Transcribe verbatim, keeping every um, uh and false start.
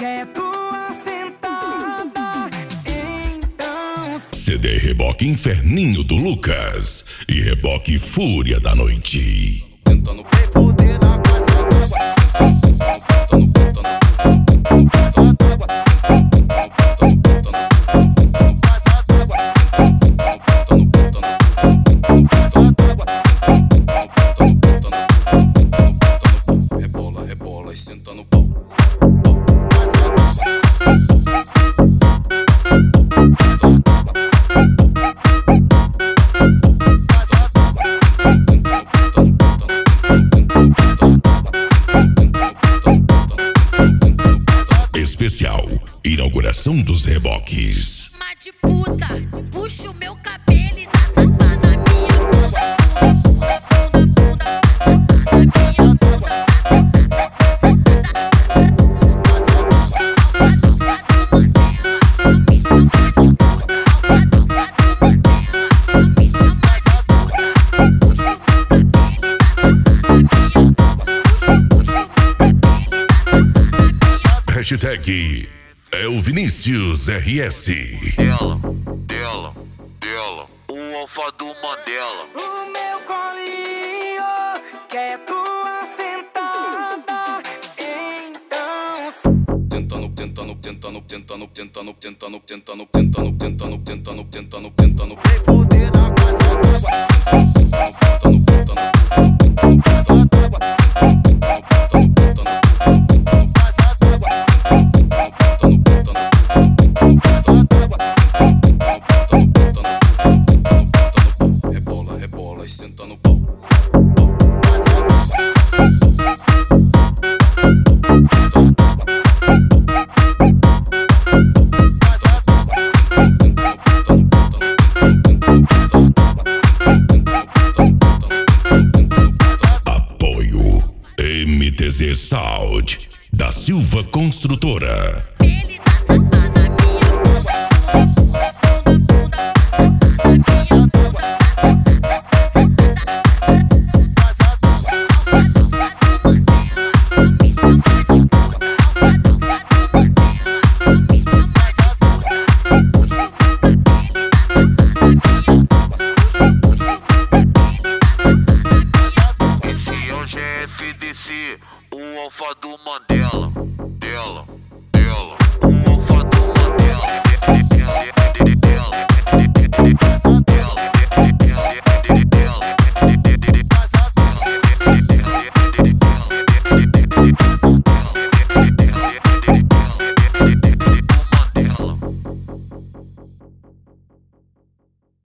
quer tua sentada, então... C D Reboque Inferninho do Lucas e Reboque Fúria da Noite. Tentando poder na casa d'água. Rebola, rebola e senta no pau. Especial inauguração dos reboques. Uma de puta, puxa o meu cabelo e dá tapa na minha bunda. Bunda, bunda, bunda, Hashtag é o Vinícius R S. Dela, dela, dela, o alfa do Mandela. O meu colinho quer tua sentada, então... Tentando, tentando, tentando, tentando, tentando, tentando, tentando, tentando, tentando, tentando, tentando, tentando poder na casa d'água. Tentando, tentando, casa d'água. Rebola, rebola e senta no pau. Apoio M T Z Sound da Silva Construtora. ele dá tapa na minha bunda. Bunda, Esse é o G F D C, o alfa do Mandela. Dela.